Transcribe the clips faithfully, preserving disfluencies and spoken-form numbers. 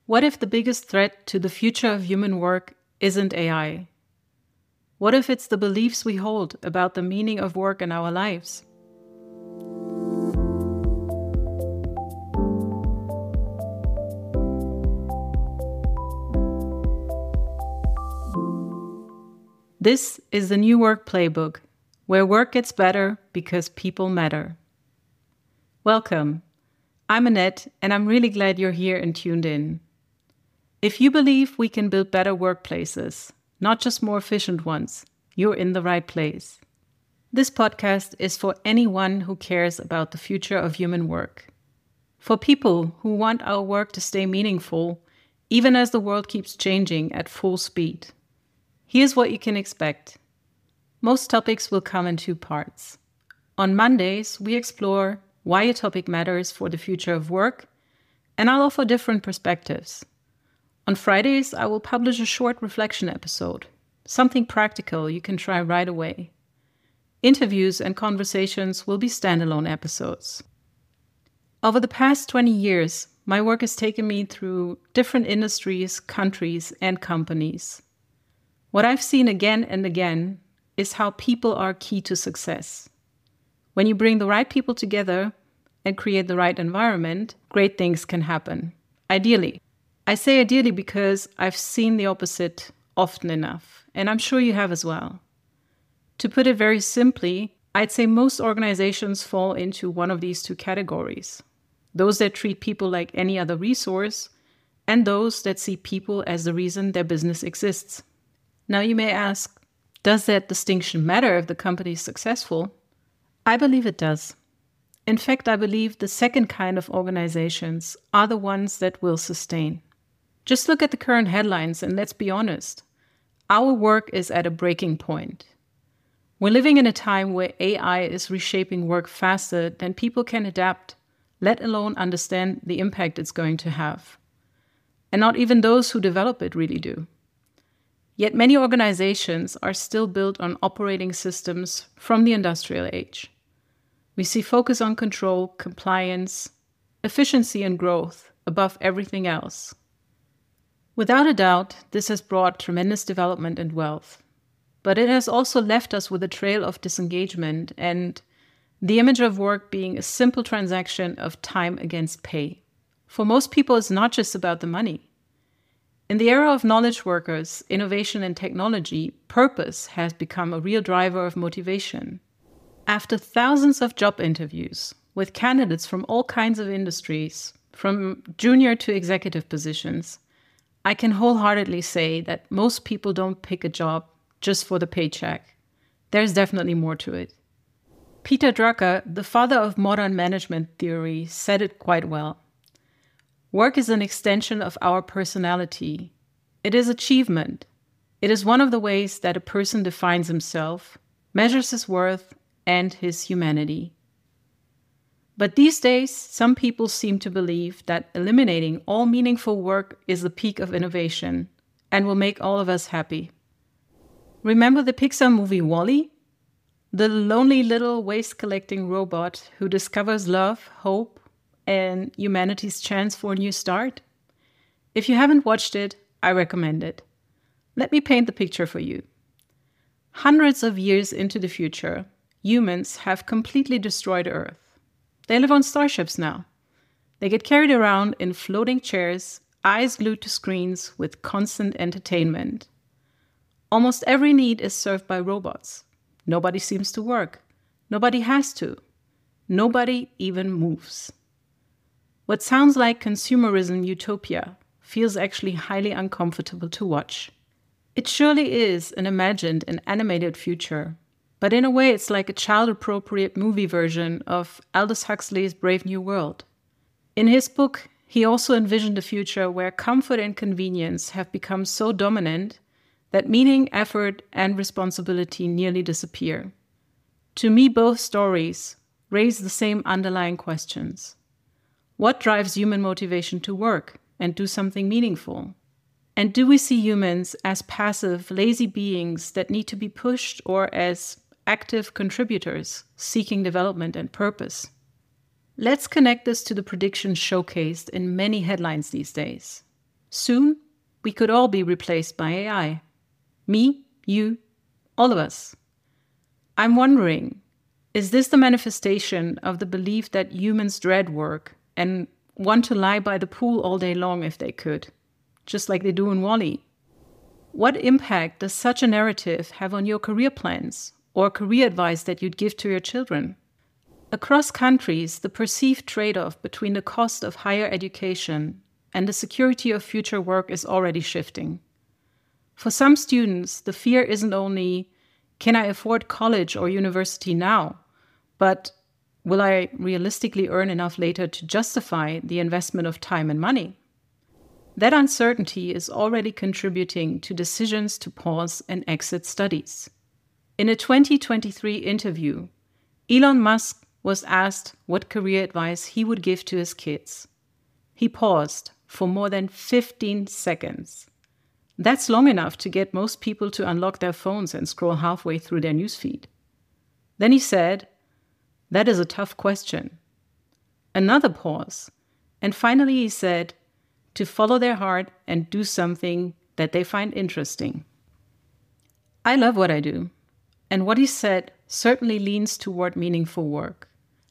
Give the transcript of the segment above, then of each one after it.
What if the biggest threat to the future of human work isn't A I? What if it's the beliefs we hold about the meaning of work in our lives? This is the New Work Playbook, where work gets better because people matter. Welcome. I'm Annette, and I'm really glad you're here and tuned in. If you believe we can build better workplaces, not just more efficient ones, you're in the right place. This podcast is for anyone who cares about the future of human work. For people who want our work to stay meaningful, even as the world keeps changing at full speed. Here's what you can expect. Most topics will come in two parts. On Mondays, we explore why a topic matters for the future of work, and I'll offer different perspectives. On Fridays, I will publish a short reflection episode, something practical you can try right away. Interviews and conversations will be standalone episodes. Over the past twenty years, my work has taken me through different industries, countries, and companies. What I've seen again and again is how people are key to success. When you bring the right people together and create the right environment, great things can happen. Ideally. I say ideally because I've seen the opposite often enough, and I'm sure you have as well. To put it very simply, I'd say most organizations fall into one of these two categories. Those that treat people like any other resource, and those that see people as the reason their business exists. Now you may ask, does that distinction matter if the company is successful? I believe it does. In fact, I believe the second kind of organizations are the ones that will sustain. Just look at the current headlines and let's be honest. Our work is at a breaking point. We're living in a time where A I is reshaping work faster than people can adapt, let alone understand the impact it's going to have. And not even those who develop it really do. Yet many organizations are still built on operating systems from the industrial age. We see focus on control, compliance, efficiency, and growth above everything else. Without a doubt, this has brought tremendous development and wealth. But it has also left us with a trail of disengagement and the image of work being a simple transaction of time against pay. For most people, it's not just about the money. In the era of knowledge workers, innovation and technology, purpose has become a real driver of motivation. After thousands of job interviews with candidates from all kinds of industries, from junior to executive positions, I can wholeheartedly say that most people don't pick a job just for the paycheck. There's definitely more to it. Peter Drucker, the father of modern management theory, said it quite well. Work is an extension of our personality. It is achievement. It is one of the ways that a person defines himself, measures his worth, and his humanity. But these days, some people seem to believe that eliminating all meaningful work is the peak of innovation and will make all of us happy. Remember the Pixar movie WALL-E? The lonely little waste-collecting robot who discovers love, hope, and humanity's chance for a new start? If you haven't watched it, I recommend it. Let me paint the picture for you. Hundreds of years into the future, humans have completely destroyed Earth. They live on starships now. They get carried around in floating chairs, eyes glued to screens with constant entertainment. Almost every need is served by robots. Nobody seems to work. Nobody has to. Nobody even moves. What sounds like consumerism utopia feels actually highly uncomfortable to watch. It surely is an imagined and animated future, but in a way it's like a child-appropriate movie version of Aldous Huxley's Brave New World. In his book, he also envisioned a future where comfort and convenience have become so dominant that meaning, effort, and responsibility nearly disappear. To me, both stories raise the same underlying questions. What drives human motivation to work and do something meaningful? And do we see humans as passive, lazy beings that need to be pushed, or as active contributors seeking development and purpose? Let's connect this to the predictions showcased in many headlines these days. Soon, we could all be replaced by A I. Me, you, all of us. I'm wondering, is this the manifestation of the belief that humans dread work and want to lie by the pool all day long if they could, just like they do in WALL-E? What impact does such a narrative have on your career plans or career advice that you'd give to your children? Across countries, the perceived trade-off between the cost of higher education and the security of future work is already shifting. For some students, the fear isn't only, can I afford college or university now, but will I realistically earn enough later to justify the investment of time and money? That uncertainty is already contributing to decisions to pause and exit studies. In a twenty twenty-three interview, Elon Musk was asked what career advice he would give to his kids. He paused for more than fifteen seconds. That's long enough to get most people to unlock their phones and scroll halfway through their newsfeed. Then he said, "That is a tough question." Another pause. And finally he said, to follow their heart and do something that they find interesting. I love what I do. And what he said certainly leans toward meaningful work.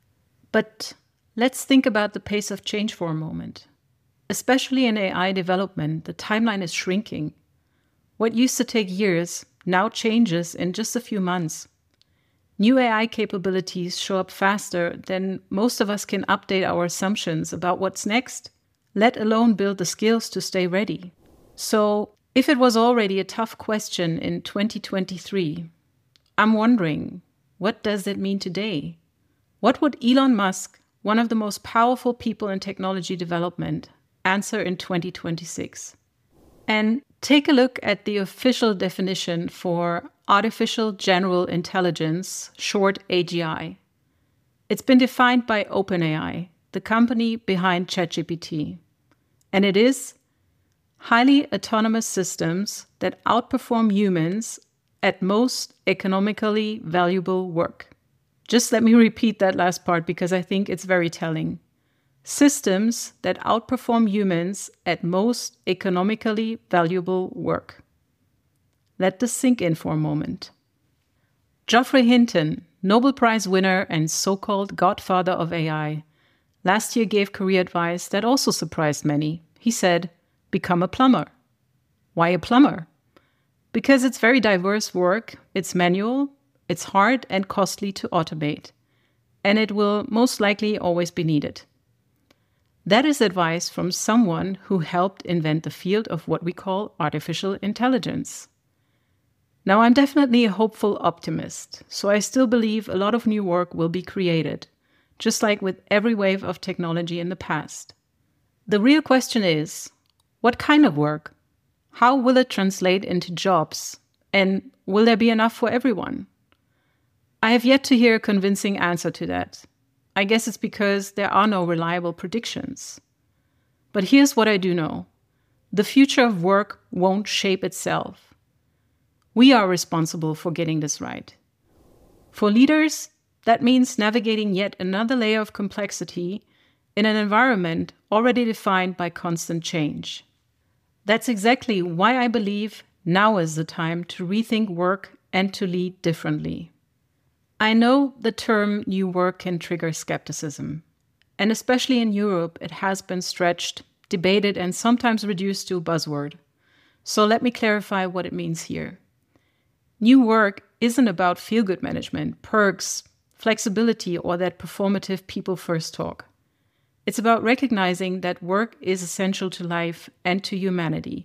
But let's think about the pace of change for a moment. Especially in A I development, the timeline is shrinking. What used to take years now changes in just a few months. New A I capabilities show up faster than most of us can update our assumptions about what's next, let alone build the skills to stay ready. So, if it was already a tough question in twenty twenty-three, I'm wondering, what does it mean today? What would Elon Musk, one of the most powerful people in technology development, answer in twenty twenty-six? And take a look at the official definition for Artificial General Intelligence, short A G I. It's been defined by OpenAI, the company behind ChatGPT. And it is highly autonomous systems that outperform humans at most economically valuable work. Just let me repeat that last part because I think it's very telling. Systems that outperform humans at most economically valuable work. Let this sink in for a moment. Geoffrey Hinton, Nobel Prize winner and so-called godfather of A I, last year gave career advice that also surprised many. He said, become a plumber. Why a plumber? Because it's very diverse work, it's manual, it's hard and costly to automate, and it will most likely always be needed. That is advice from someone who helped invent the field of what we call artificial intelligence. Now, I'm definitely a hopeful optimist, so I still believe a lot of new work will be created, just like with every wave of technology in the past. The real question is, what kind of work? How will it translate into jobs? And will there be enough for everyone? I have yet to hear a convincing answer to that. I guess it's because there are no reliable predictions. But here's what I do know. The future of work won't shape itself. We are responsible for getting this right. For leaders, that means navigating yet another layer of complexity in an environment already defined by constant change. That's exactly why I believe now is the time to rethink work and to lead differently. I know the term new work can trigger skepticism, and especially in Europe, it has been stretched, debated, and sometimes reduced to a buzzword. So let me clarify what it means here. New work isn't about feel-good management, perks, flexibility, or that performative people-first talk. It's about recognizing that work is essential to life and to humanity.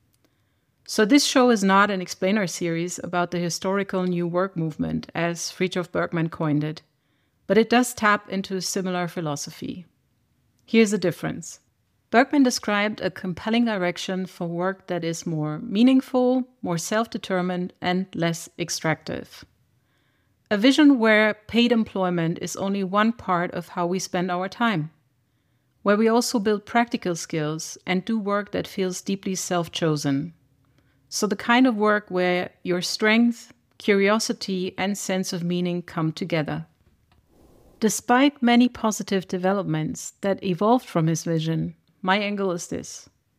So this show is not an explainer series about the historical new work movement, as Fridtjof Bergman coined it, but it does tap into a similar philosophy. Here's the difference. Bergman described a compelling direction for work that is more meaningful, more self-determined, and less extractive. A vision where paid employment is only one part of how we spend our time, where we also build practical skills and do work that feels deeply self-chosen. So the kind of work where your strength, curiosity, and sense of meaning come together. Despite many positive developments that evolved from his vision, my angle is this.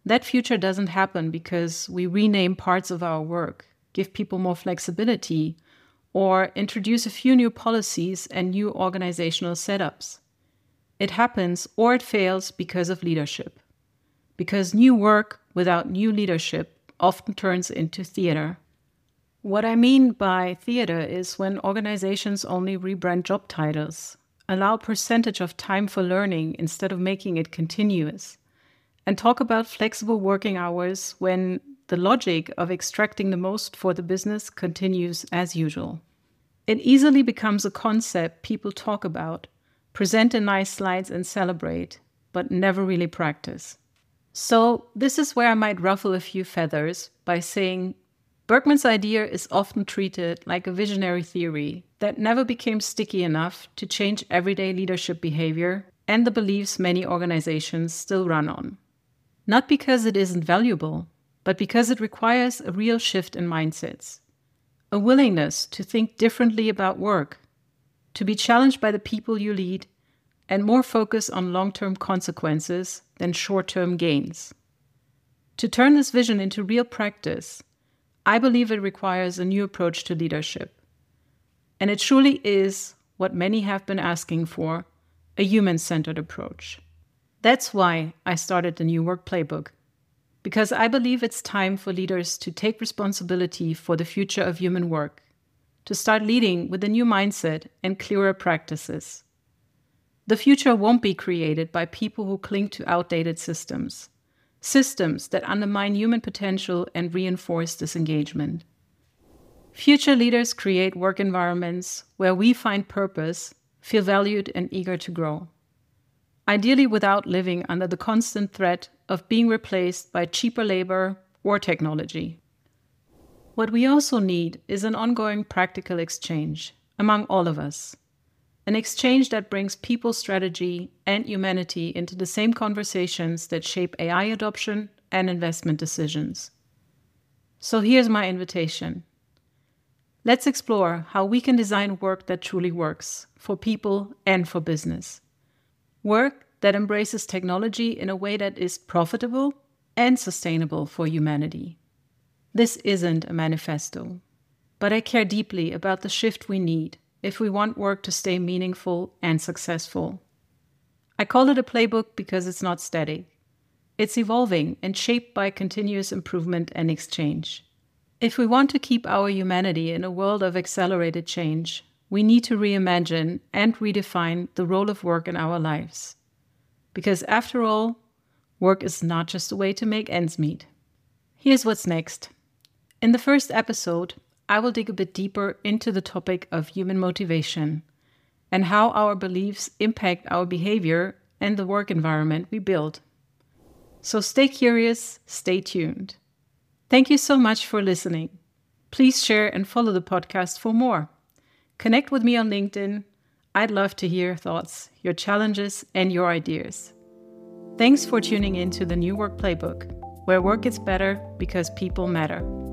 That future doesn't happen because we rename parts of our work, give people more flexibility, or introduce a few new policies and new organizational setups. It happens or it fails because of leadership. Because new work without new leadership often turns into theater. What I mean by theater is when organizations only rebrand job titles, allow percentage of time for learning instead of making it continuous, and talk about flexible working hours when the logic of extracting the most for the business continues as usual. It easily becomes a concept people talk about, present in nice slides and celebrate, but never really practice. So this is where I might ruffle a few feathers by saying Berkman's idea is often treated like a visionary theory that never became sticky enough to change everyday leadership behavior and the beliefs many organizations still run on. Not because it isn't valuable, but because it requires a real shift in mindsets, a willingness to think differently about work, to be challenged by the people you lead, and more focus on long-term consequences than short-term gains. To turn this vision into real practice, I believe it requires a new approach to leadership. And it truly is what many have been asking for, a human-centered approach. That's why I started the New Work Playbook, because I believe it's time for leaders to take responsibility for the future of human work, to start leading with a new mindset and clearer practices. The future won't be created by people who cling to outdated systems, systems that undermine human potential and reinforce disengagement. Future leaders create work environments where we find purpose, feel valued, and eager to grow. Ideally without living under the constant threat of being replaced by cheaper labor or technology. What we also need is an ongoing practical exchange among all of us. An exchange that brings people, strategy, and humanity into the same conversations that shape A I adoption and investment decisions. So here's my invitation. Let's explore how we can design work that truly works for people and for business. Work that embraces technology in a way that is profitable and sustainable for humanity. This isn't a manifesto, but I care deeply about the shift we need if we want work to stay meaningful and successful. I call it a playbook because it's not static. It's evolving and shaped by continuous improvement and exchange. If we want to keep our humanity in a world of accelerated change, we need to reimagine and redefine the role of work in our lives. Because after all, work is not just a way to make ends meet. Here's what's next. In the first episode, I will dig a bit deeper into the topic of human motivation and how our beliefs impact our behavior and the work environment we build. So stay curious, stay tuned. Thank you so much for listening. Please share and follow the podcast for more. Connect with me on LinkedIn. I'd love to hear your thoughts, your challenges, and your ideas. Thanks for tuning in to the New Work Playbook, where work gets better because people matter.